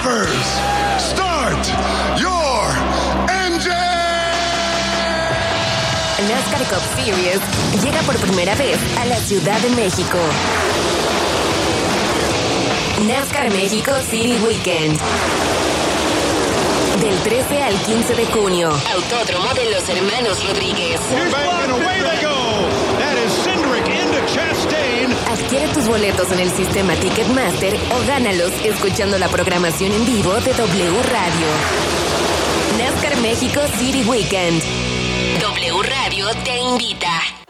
Drivers, start your engine. NASCAR Cup Series llega por primera vez a la Ciudad de México. NASCAR México City Weekend. Del 13 al 15 de junio. Autódromo de los Hermanos Rodríguez. Adquiere tus boletos en el sistema Ticketmaster o gánalos escuchando la programación en vivo de W Radio. NASCAR México City Weekend. W Radio te invita.